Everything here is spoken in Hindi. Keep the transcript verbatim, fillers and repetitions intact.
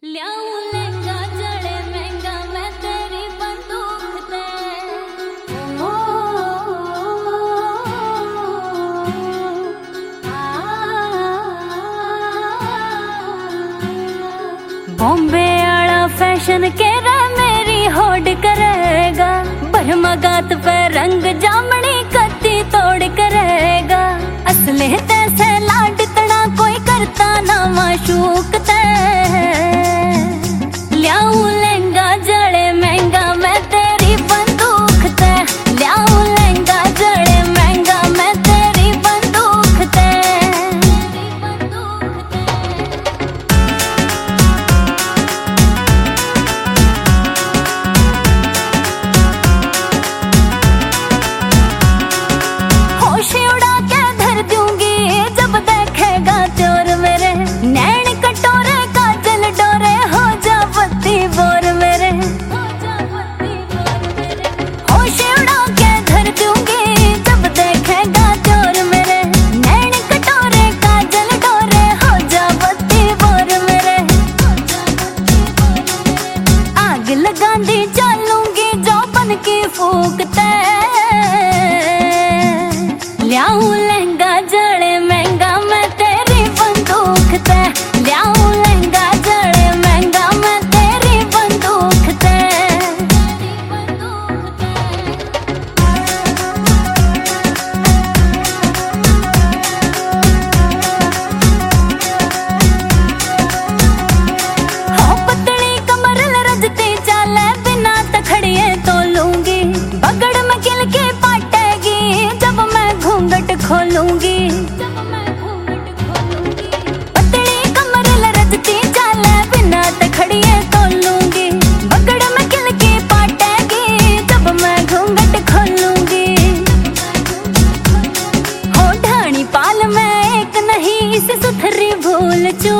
ल्याऊं लहंगा जड़े महंगा मैं तेरी बंदूक ते ओ, बॉम्बे आला फैशन के रे मेरी होड़ करेगा, बरमगात पे रंग जामनी कत्ती तोड़ करेगा। असले तैसे लाड तना कोई करता ना माशूक ते, ल्याऊं लहंगा जड़े महंगा मैं तेरी बंदूक ते, ल्याऊं लहंगा जड़े महंगा मैं तेरी बंदूक ते। होश उड़ा के धर दूंगी जब देखेगा चोर मेरे, नैन कटोरे काजल डोरे हो जा बत्ती बोर मेरे। होश उड़ा के धर दूंगी जब देखेगा चोर मेरे, नैन कटोरे काजल डोरे हो जा बत्ती बोर मेरे। आग लगांदी चलूंगी जो बन की फूकते, ल्याऊं लहंगा जड़े महंगा मैं तेरी बंदूक ते, ल्याऊं लहंगा जड़े महंगा मैं तेरी बंदूक ते। हो पतली कमर रजती चाले बिना तखड़िए तो लूंगी, बगड़ में किल के पाटेगी जब मैं घूंघट खोलूंगी। पतली कमर लरजती चाले बिना तखड़िए तोलूंगी, बगड़ में किल के पाटेगी जब मैं घूंघट खोलूंगी। हो ढाणी पाल में एक नहीं इसे सुथरी भूल चूक